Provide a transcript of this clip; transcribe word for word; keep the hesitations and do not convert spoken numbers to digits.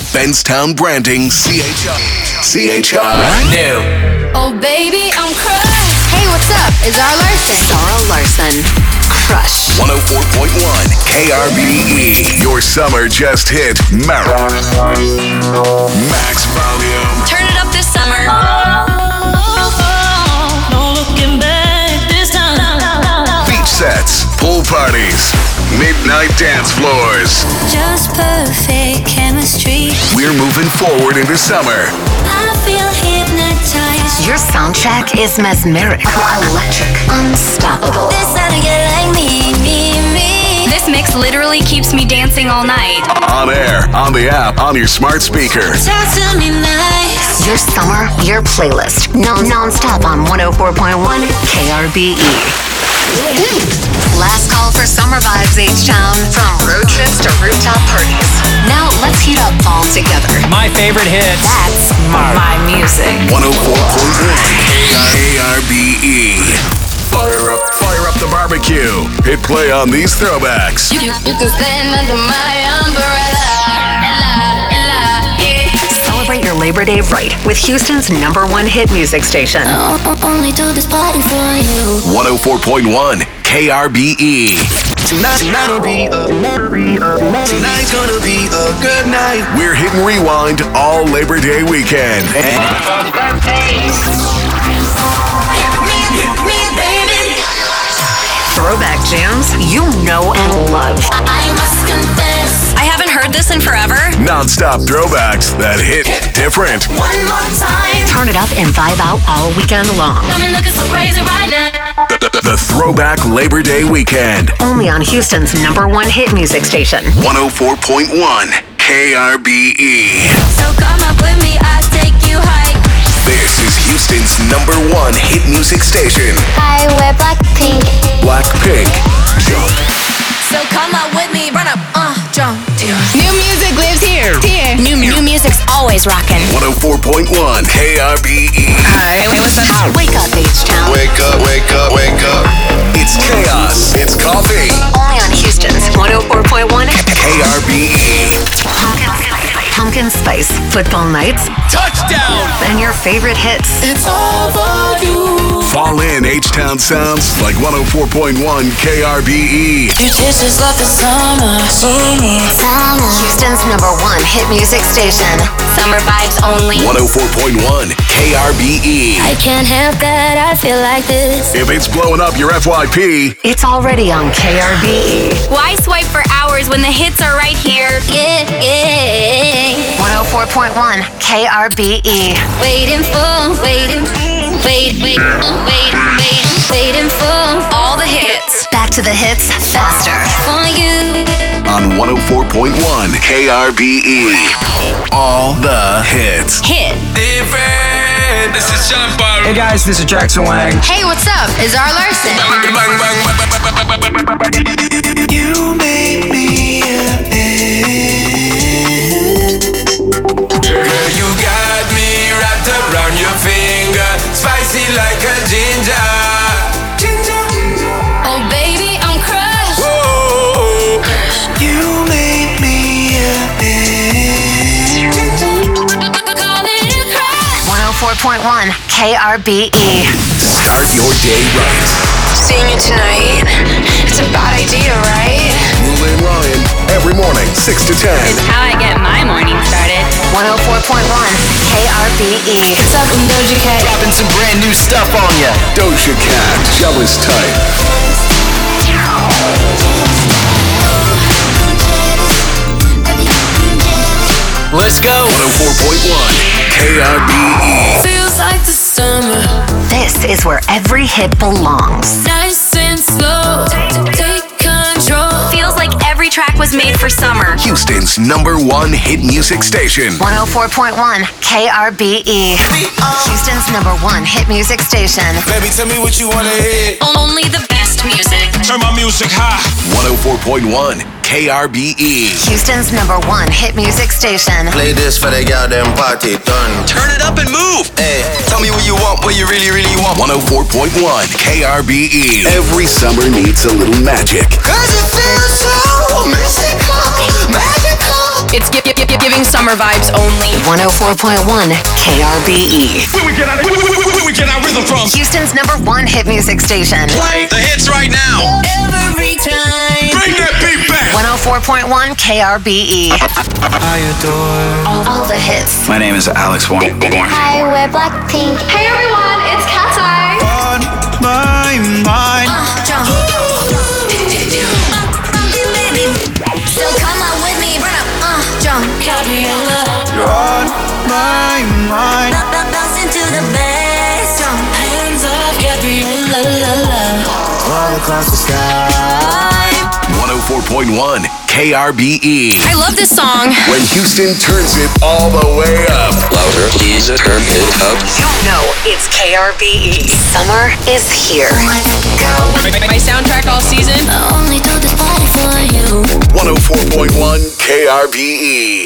Benstown branding, C H R. C H R. New. Oh baby, I'm crushed. Hey, what's up? It's Zara Larson. Zara Larson. Crushed. one oh four point one K R B E. Your summer just hit Max volume. Turn it up this summer. No looking back this time. Beach sets, pool parties, midnight dance floors. Just perfect chemistry. We're moving forward into summer. I feel hypnotized. Your soundtrack is mesmeric, electric, unstoppable. This how to get like me, me, me. This mix literally keeps me dancing all night. On air, on the app, on your smart speaker. Talk to me nice. Your summer, your playlist. Non non-stop on one oh four point one K R B E. Last call for summer vibes, H-Town. From road trips to rooftop parties. Now let's heat up all together. My favorite hits. That's my music. one oh four point one K R B E. Fire up, fire up the barbecue. Hit play on these throwbacks. You, you can stand under my umbrella. Ella, Ella, yeah. Celebrate your Labor Day right with Houston's number one hit music station. I only do this party for you. one oh four point one K R B E. Tonight, tonight'll be a, tonight's gonna be a good night. We're hitting rewind all Labor Day weekend. Throwback jams you know and love. I must confess. I haven't heard this in forever. Non-stop throwbacks that hit different. One more time. Turn it up and vibe out all weekend long. Got me looking so crazy right now. The, the, the Throwback Labor Day weekend. Only on Houston's number one hit music station. one oh four point one K R B E. So come up with me, I'll take you high. This is Houston's number one hit music station. I wear black pink. Blackpink. Jump. So come up with me, run up, uh, jump. New music lives here. Here. New new music's always rocking. one oh four point one K R B E. Hi, wait, what's up? Wake up, H-Town. Wake up, wake up, wake up. It's chaos. It's coffee. Only on Houston's one oh four point one K R B E. Pumpkin Spice Football Nights. Touchdown. And your favorite hits. It's all for you. Fall in H-Town sounds like one oh four point one K R B E. You taste just like the summer. Summer. Summer. Houston's number one hit music station. Summer vibes only. one oh four point one K R B E. I can't help that, I feel like this. If it's blowing up your F Y P, It's already on K R B E. Why swipe for hours when the hits are right here? Yeah, yeah. one oh four point one K R B E. Waiting for, waiting, wait, wait, wait, wait, waiting for All the hits. Back to the hits faster. for you. on one oh four point one K R B E. All the hits. Hit. Different. This is Sean Paul. Hey guys, this is Jackson Wang. Hey, what's up? It's Zara Larson. Bang, bang, bang, bang. You make me Girl, you got me wrapped around your finger, spicy like a ginger. Ginger. Oh, baby, I'm crushed. Whoa. You make me Call it a crush. one oh four point one K R B E. Start your day right. Seeing you tonight. It's a bad idea, right? Rule and Ryan, every morning, six to ten. How I get my morning started. one oh four point one K R B E. What's up, I'm Doja Cat? Dropping some brand new stuff on ya. Doja Cat, Jealous Type. Let's go. one oh four point one K R B E. Feels like the summer. This is where every hit belongs. Nice and slow. Take control. Feels like every track was made for summer. Houston's number one hit music station. one oh four point one K R B E. Houston's number one hit music station. Baby, tell me what you wanna hear. Only the best music. Turn my music high. one oh four point one K R B E. Houston's number one hit music station. Play this for the goddamn party done. Turn it up and move. Hey, tell me what you want, what you really, really want. one oh four point one K R B E. Every summer needs a little magic. Cause it feels so magical, magical. It's gi- gi- gi- giving summer vibes only. one oh four point one K R B E. Where we get our, where, where, where we get our rhythm from? Houston's number one hit music station. Play the hits right now. Every time. Bring that beat back. one oh four point one K R B E. I adore. All, all the hits. My name is Alex Warren. I wear Blackpink. Hey everyone, it's Cat's Eye. On my mind. So come on with me, run up, uh, jump. Gabriella. You're on my mind. Bounce into the bass, jump. Hands up, Gabriella. All across the sky. one oh four point one K R B E. I love this song. When Houston turns it all the way up. Louder, please turn it up. You know it's K R B E. Summer is here. My soundtrack all season. I only do this party for you. one oh four point one K R B E.